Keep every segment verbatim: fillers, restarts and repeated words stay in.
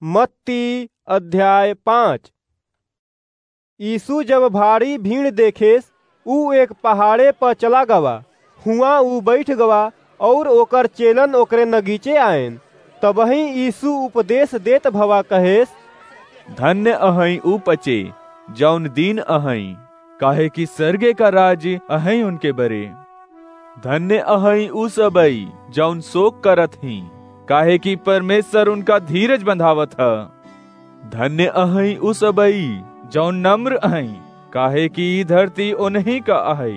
मत्ती अध्याय पाँच। यीशु जब भारी भीड़ देखेस ऊ एक पहाड़े पर चला गवा। हुआ ऊ बैठ गवा और ओकर चेलन ओकरे नगीचे आयन। तबही यीशु उपदेश देत भवा कहेस, धन्य अहई ऊ पचे जौन दीन अहई, काहे कि स्वर्गे का राज्य अहई उनके बरे। धन्य अहई ऊ सबई जौन शोक करत ही, काहे कि परमेश्वर उनका धीरज बंधावत है। धन्य अहई ऊ सबई जौन नम्र अहई, काहे कि धरती उन्हीं का अहई।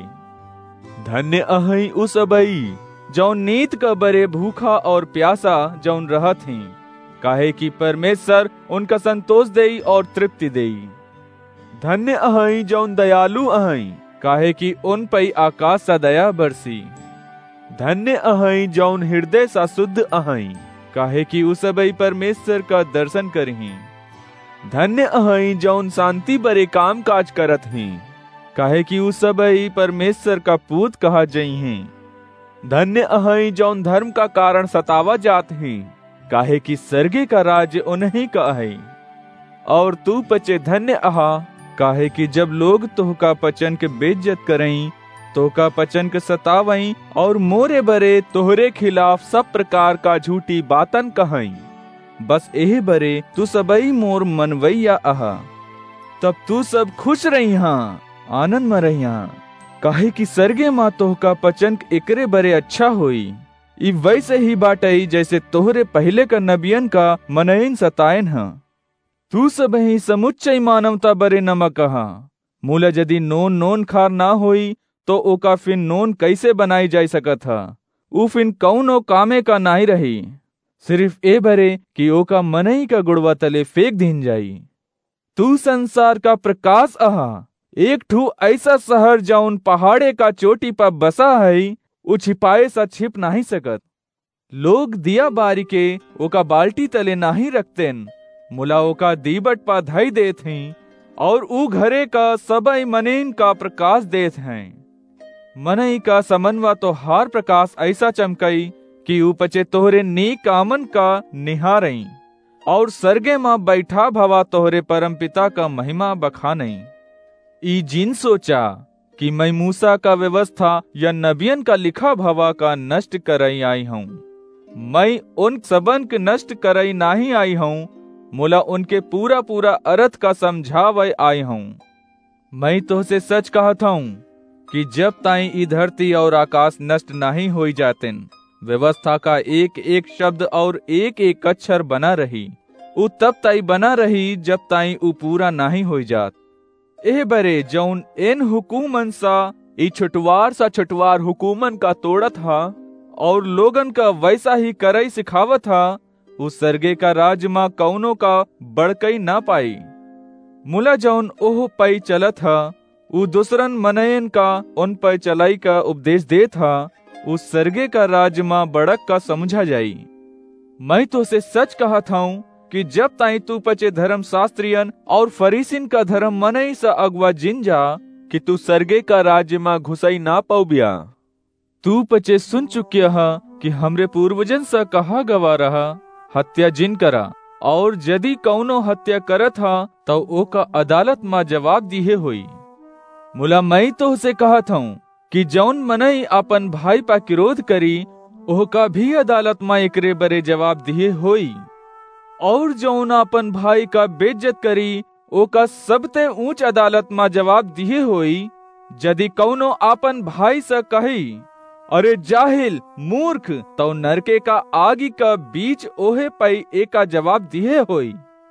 धन्य अहई ऊ सबई जौन नीत का बरे भूखा और प्यासा जौन रहत ही, काहे कि परमेश्वर उनका संतोष देई और तृप्ति देई। धन्य अहई जौन दयालु अहई, काहे कि उन पई आकाश सा दया बरसी। धन्य अहई जौन हृदय सा शुद्ध अहई, काहे कि उ सबई परमेश्वर का दर्शन करही। धन्य अहई जौन शांति बरे काम काज करत ही, काहे कि उ सबई परमेश्वर का पूत कहा जइही। धन्य अहई जौन धर्म का कारण सतावा जात ही, काहे कि स्वर्गे का राज्य उन्हीं का अहई। और तू पचे धन्य अहा, काहे कि जब लोग तोहका पचन के बेइज्जत करई, तोहका पचन के सतावई और मोरे बरे तोहरे खिलाफ सब प्रकार का झूठी बातन कहई। बस एही बरे तू सबई मोर मनवैया अहा। तब तू सब खुश रही हाँ, आनंद में रही हाँ, काहे कि स्वर्गे माँ तोहका पचन एकरे बरे अच्छा होई। ई वैसे ही बाटई जैसे तोहरे पहले का नबियन का मनईन सतायन हा। तू सब ही समुच्चय मानवता बरे नमक हा। मूला यदि नोन नोन खार ना होई तो ओका फिन नोन कैसे बनाई जाई सकत हा। ऊ फिन कौनो कामे का नहीं रही, सिर्फ ए बरे कि ओका मनई का गुड़वा तले फेंक दीन जाई। तू संसार का प्रकाश अहा। एक ठू ऐसा शहर जौन पहाड़े का चोटी पर बसा है, ऊ छिपाए सा छिप नहीं सकत। लोग दिया बारी के ओका बाल्टी तले नहीं रखतेन, मुला ओका दीबट पा धई देत हैं और ऊ घरे का सबई मनेन का प्रकाश देत हैं। मनई का समनवा तो हार प्रकाश ऐसा चमकई कि ऊ पचे तोहरे नीक कामन का निहारई और सर्गे माँ बैठा भवा तोहरे परमपिता का महिमा बखानई। ई जिन सोचा कि मैं मूसा का व्यवस्था या नबियन का लिखा भवा का नष्ट करई आई हूँ। मैं उन सबन के नष्ट करई नहीं आई हूँ, मुला उनके पूरा पूरा अर्थ का समझावे आई हूँ। मैं तो से सच कहता हूँ कि जब ताई ई धरती और आकाश नष्ट नहीं हो जातेन, व्यवस्था का एक एक शब्द और एक एक अक्षर बना रही। उ तब ताई बना रही जब ताई उ पूरा नहीं हो जात। एह बरे जौन इन हुकूमन सा ई छुटवार सा छुटवार हुकूमन का तोड़त हा और लोगन का वैसा ही करई सिखावत हा, उस सर्गे का राज माँ कौनो का बड़कई ना पाई। मुला जौन ओह पई चलत हा, उ दूसरन मनयन का उन पई चलाई का उपदेश देत हा, उस सर्गे का राज माँ बड़क का समझा जाई। मैं तो से सच कहत हूँ कि जब ताई तू पचे धर्म शास्त्रियन और फरीसिन का धर्म मनई सा अगवा जिन जा कि तू सर्गे का राज्य माँ घुसई ना पाउबिया। तू पचे सुन चुकिया हा कि हमरे पूर्वजन सा कहा गवा रहा, हत्या जिन करा, और यदि कौनो हत्या करत हा तो ओका अदालत माँ जवाब दिए होई। मुला मैं तो से कहत हूँ कि जौन मनई अपन भाई पा विरोध करी, ओका भी अदालत माँ एकरे बरे जवाब दिए होई। और जौन अपन भाई का बेइज्जत करी, ओका सबते ऊंच अदालत माँ जवाब दिए होई। यदि कौनो अपन भाई से कही, अरे जाहिल मूर्ख, तो नरके का आगी का बीच ओहे पई एका जवाब दिए होई।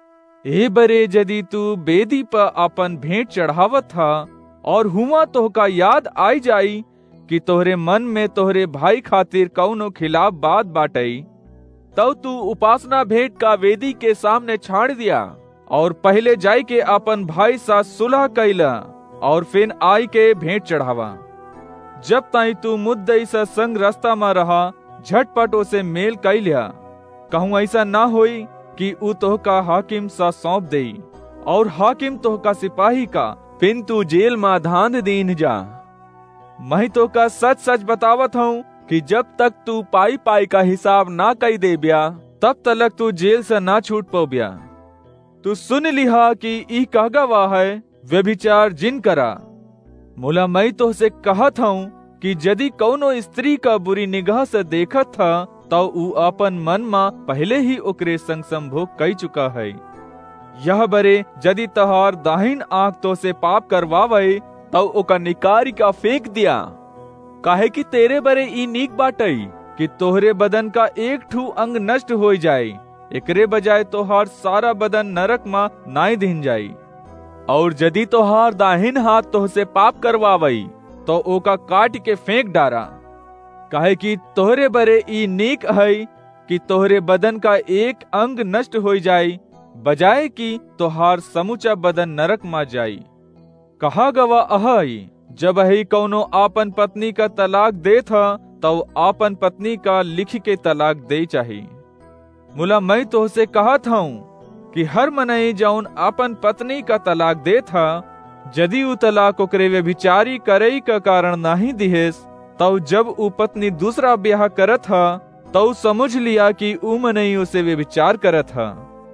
ए बरे यदि तू बेदी पर अपन भेंट चढ़ावत था और हुआ तोहका याद आई जाई कि तोहरे मन में तोहरे भाई खातिर कौनो खिलाफ बात बाटई, तब तू उपासना भेंट का वेदी के सामने छाड़ दिया और पहले जाई के अपन भाई सा सुलह कैला और फिर आई के भेंट चढ़ावा। जब ताई तू मुद्दई सा संग रास्ता में रहा, झटपट उसे मेल कैलिया। कहूँ ऐसा ना होई कि उ तोहका हाकिम सा सौंप देई और हाकिम तोहका सिपाही का, फिर तू जेल में धांध दीन जा। मैं तो का सच सच बतावत हूँ कि जब तक तू पाई पाई का हिसाब ना कई दे बिया, तब तक तू जेल से ना छूट पो बिया। तू सुन लिहा कि ई का गवाह है व्यभिचार जिन करा। मोला मैं तो से कहत हूँ कि यदि कौनो स्त्री का बुरी निगाह से देखत था तो ऊ अपन मन में पहले ही ओकरे संग संभोग कई चुका है। यह बरे यदि तहार दाहिन आंख तो से पाप करवावे तो ओका निकारी का फेंक दिया। काहे कि तेरे बरे ई नीक बाटई कि तोहरे बदन का एक ठू अंग नष्ट हो जाए, एकरे बजाय तोहार सारा बदन नरक में नाई दिन जाई। और यदि तोहार दाहिन हाथ तो से पाप करवावई तो ओका काट के फेंक डारा। काहे कि तोहरे बरे ई नीक है कि तोहरे बदन का एक अंग नष्ट हो जाए, बजाय कि तोहार समूचा बदन नरक में जाई। कहा गवा अहई जब ही कौनो आपन पत्नी का तलाक दे था तो आपन पत्नी का लिख के तलाक दे चाहिए। मुला मैं तो से कहा था कि हर मनई जौन आपन पत्नी का तलाक दे था, यदि उ तलाक ओकरे व्यभिचारी करई का कारण नहीं दिहेस तो जब उ पत्नी दूसरा ब्याह करत था तो समझ लिया कि उ मनई उसे व्यभिचार करत था।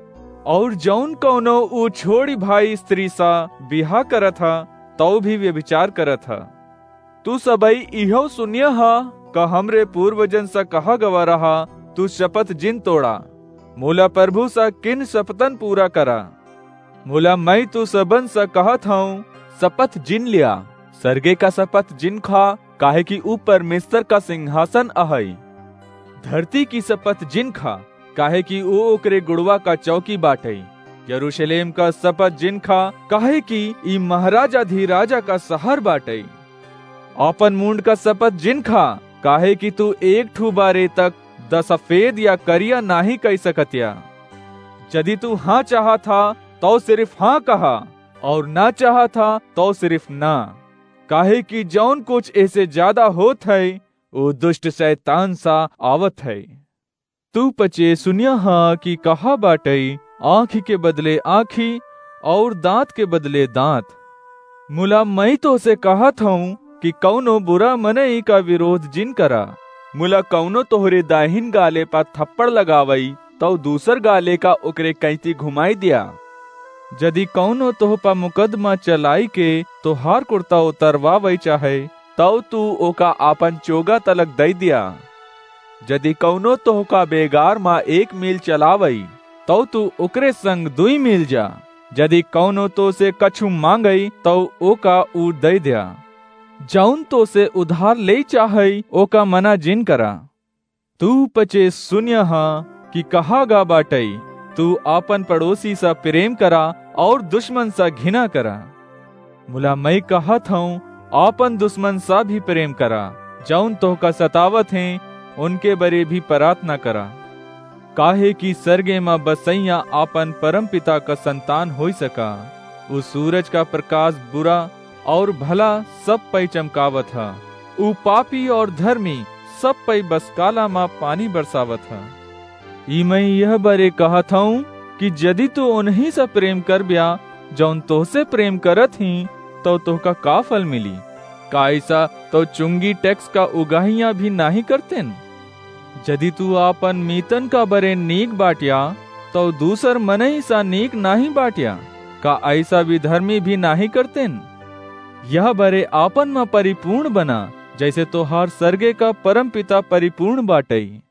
और जौन कौनो उ छोड़ी भाई स्त्री सा ब्याह करत था तो भी व्यभिचार करत था। तू सबई इहो सुनिया हा का हमरे पूर्वजन सा कहा गवा रहा, तू शपथ जिन तोड़ा। मोला प्रभु सा किन शपथन पूरा करा। मोला मैं तू सबन सा कहत हूँ शपथ जिन लिया। सरगे का शपथ जिन खा, काहे कि ऊ परमेश्वर का सिंहासन अहई। धरती की शपथ जिन खा, काहे कि ऊ ओकरे गुड़वा का चौकी बाटई। यरूशलेम का शपथ जिन खा, काहे कि ई महाराजा धीराजा का शहर बाटई। अपन मुंड का शपथ जिन खा, काहे कि तू एक ठू बारे तक द सफेद या करिया नहीं कह सकतिया। यदि तू हाँ चाहा था तो सिर्फ हाँ कहा, और ना चाहा था तो सिर्फ ना। काहे कि जौन कुछ ऐसे ज्यादा होत है वो दुष्ट शैतान सा आवत है। तू पचे सुनिया हाँ कि कहा बाटई, आँखी के बदले आँखी और दांत के बदले दांत। मुला मैं तो से कहत हूँ कि कौनो बुरा मनई का विरोध जिन करा। मुला कौनो तोहरे दाहिन गाले पर थप्पड़ लगावई तो दूसर गाले का ओकरे कैंची घुमाई दिया। यदि कौनो तोह पा मुकदमा चलाई के तोहार कुर्ता उतरवावई चाहे तो तू ओका आपन चोगा तलक दई दिया। यदि कौनो तोह का बेगार मा एक मील चलावई तो तू ओकरे संग दुई मील जा। यदि कौनो तो से कछु मांगई तो ओका ऊ दई दिया। जौन तो से उधार ले चाहई ओका मना जिन करा। तू पचे सुनिया हाँ कि कहा गा बाटई, तू आपन पड़ोसी सा प्रेम करा और दुश्मन सा घिना करा। मुला मैं कहत हूँ आपन दुश्मन सा भी प्रेम करा। जौन तो का सतावत है उनके बरे भी प्रार्थना करा। काहे कि सरगे में बसैया आपन परम पिता का संतान हो सका। उस सूरज का प्रकाश बुरा और भला सब पै चमकावत था। ऊ पापी और धर्मी सब पै बस काला माँ पानी बरसावत था। ई मैं यह बरे कहत हूँ कि यदि तू उन्हीं से प्रेम कर ब्या जौन तो से प्रेम करत ही तो तोहका का फल मिली। का ऐसा तो चुंगी टैक्स का उगाहियां भी नहीं करतेन। यदि तू आपन मीतन का बरे नीक बाटिया तो दूसर मनई सा नीक नहीं बाटिया। का ऐसा भी धर्मी भी नहीं करतेन। यह बरे आपन में परिपूर्ण बना जैसे तोहार सरगे का परम पिता परिपूर्ण बाटई।